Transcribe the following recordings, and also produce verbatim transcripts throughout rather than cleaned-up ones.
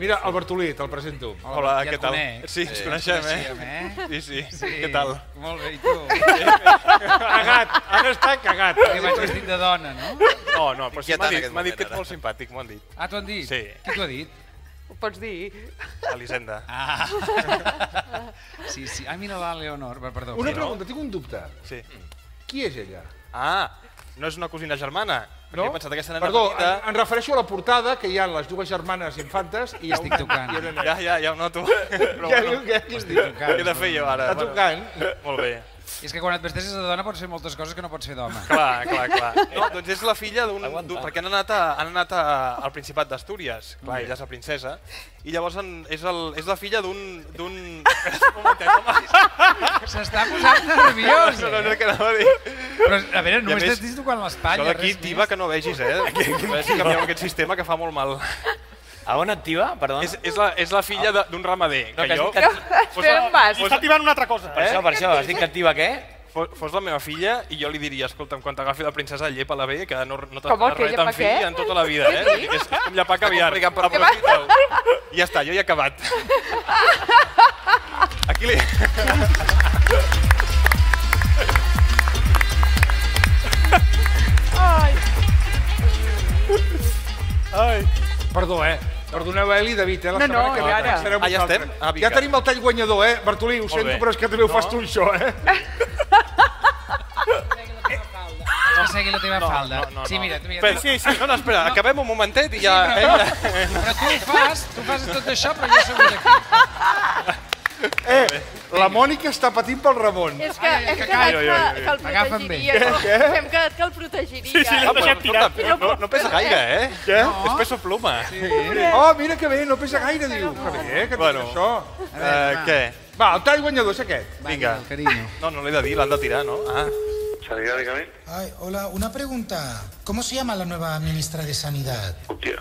Mira, el Bartolí, te'l presento. Hola, què tal? Sí, ens coneixem, eh? Sí, sí. Què tal? Molt bé, i tu? Cagat, ara està cagat. Perquè vaig vestit de dona, no? No, no, però sí m'ha dit que ets molt simpàtic, m'ho han dit. Ah, t'ho han dit? Sí. Qui t'ho ha dit? Ho pots dir? Elisenda. Ah. Sí, sí. Ah, mira la Leonor. Perdó. Una pregunta, tinc un dubte. Sí. Qui és ella? Ah, no és una cosina germana? No? He pensat aquesta nena Perdó, petita... em refereixo a la portada, que hi ha les dues germanes infantes i... Estic tocant. Ja, ja, ja ho noto. Ja diu que estic tocant. Què he de fer jo ara? Està tocant. Molt bé. És que quan et vesteixes de dona pots fer moltes coses que no pots fer d'home. Clar, clar, clar. No, doncs és la filla d'un... Perquè han anat, a, han anat a, al Principat d'Astúries. Clar, ella és la princesa. I llavors en, és, el, és la filla d'un... d'un... S'està posant nerviós, No, no, no, eh? que anava a dir. Però, a veure, només més, t'estàs tocant l'espatlla, Això d'aquí, res tiba, més. que no vegis, eh? Que, que, que canvieu aquest sistema que fa molt mal. A on et tiba? Perdona. És, és, la, és la filla de- d'un ramader. No, Que que has jo... dit que- Espera un pas. Està tibant una altra cosa. Per això, per això, has dit que et tiba què? Fos, fos la meva filla i jo li diria, escolta'm, quan t'agafi la princesa, llepa-la bé, que no, no t'has Com res que tan llepa fi què? en tota la vida, eh? És, és com llapar caviar. Aprofita-ho. Ja està, jo ja he acabat. Aquí li... Ai. Ai. Perdó, eh? Perdoneu, Eli, David, eh? La No, no, setmana que ve ara. serem Ah, ja vosaltres. estem? Ah, vinga. Ja tenim el tall guanyador, eh? Bartolí, ho sento, bé. però és que també ho fas No. tu, això, eh? Que segui la teva falda. No, no, no. Sí, mira, tu mira. Espera, sí, sí, no, no, espera, acabem un momentet i ja... Sí, però, però tu ho fas, tu fas tot això, però jo segur aquí. Eh, la Mònica està patint pel Ramon. És que Ai, hem que quedat callo, que, jo, jo, jo. que el M'agafen bé. protegiria. Hem quedat que el protegiria. Sí, sí, l'hem deixat tirat. No, no, no pesa gaire, eh? Què? És peso pluma. Oh, mira que bé, no pesa gaire, diu. Que bé, que Bueno. bueno. això. Eh, què? Va, el tall guanyador és aquest. Vinga. El carinyo. No, no l'he de dir, l'han de tirar, no? Ah. Sanidad, dígame. Ay, hola, una pregunta. ¿Cómo se llama la nueva ministra de Sanidad? Hostia.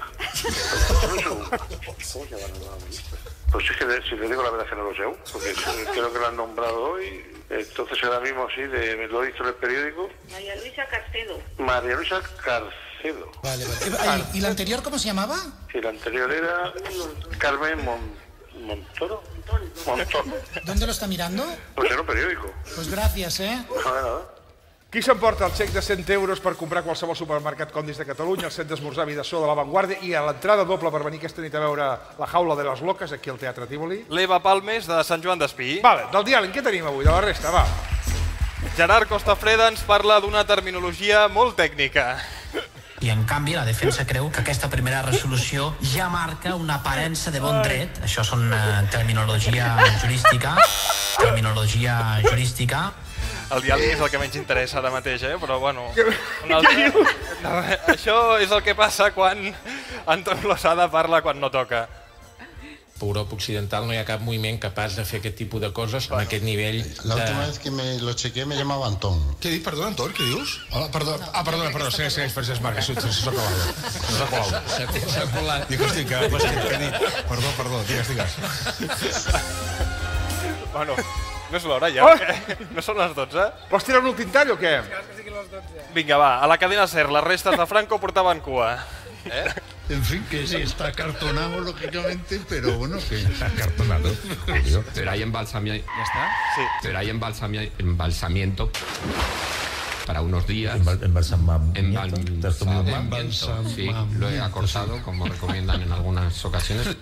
¿Cómo se llama la nueva ministra? Pues es que de- si le digo la verdad es que no lo sé aún, porque es- creo que la han nombrado hoy. Entonces ahora mismo sí, de, me lo he visto en el periódico. María Luisa Castedo. María Luisa Carcedo. Vale, vale. Eh, ay, ¿Y la anterior cómo se llamaba? Y la anterior era Carmen Mon- Montoro. Montón. ¿Dónde lo está mirando? Pues en un periódico. Pues gracias, ¿eh? Nada, nada. Qui s'emporta el xec de cent euros per comprar qualsevol supermercat Condis de Catalunya, el set d'esmorzar Vidassó de La Vanguardia i a l'entrada doble per venir aquesta nit a veure La jaula de les loques aquí al Teatre Tívoli? L'Eva Palmes, de Sant Joan d'Espí. Vale, del diàleg, què tenim avui? De la resta, va. Gerard Costafreda ens parla d'una terminologia molt tècnica. I en canvi la defensa creu que aquesta primera resolució ja marca una aparença de bon dret. Això són eh, terminologia jurística, terminologia jurística. El diàleg és el que menys interessa ara mateix, eh? Però bueno... Un altre... No, això és el que passa quan Anton Losada parla quan no toca. A Europa Occidental no hi ha cap moviment capaç de fer aquest tipus de coses amb aquest nivell La de... última vez que me lo chequeé me llamaba Antón. Què dius? Perdona, Anton, què dius? Hola, perdó. Ah, perdona, perdona, segueix, segueix, Francesc Marc, això s'ha colat. S'ha colat. S'ha colat. Dic, hosti, que que he dit. Perdó, perdó, digues, digues. Bueno, no és l'hora ja, Oh! eh? No són les dotze? Vols tirar un últim tall o què? Vinga, va, a la cadena SER, les restes de Franco portaven cua. Eh? En fin, que sí, está acartonado, lógicamente, pero bueno, que... Acartonado. Pero hay embalsamiento. Ja està? Sí. Pero hay embalsami- embalsamiento para unos días. Embalsamamiento. Embalsamiento. Sí, lo he acortado, como recomiendan en algunas ocasiones.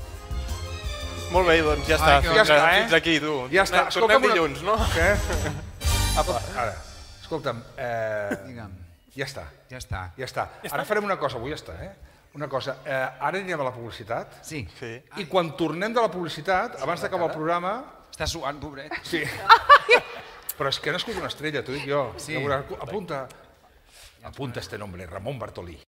Molt bé, doncs ja està. Ai, que Fins, ja està, eh? fins aquí, tu. Ja està. Tornem Escolta'm una- dilluns, no? Què? Apa, ara, escolta'm, eh, Digue'm. ja està, Ja està. ja està. Ara farem una cosa, avui ja està, eh? Una cosa, eh, ara anirem a la publicitat Sí. Sí. i quan tornem de la publicitat, abans d'acabar el programa... Està suant, pobret. Sí. Però és que no he escollit una estrella, t'ho dic jo. Sí. Ja veuràs, apunta, apunta este nombre, Ramon Bartolí.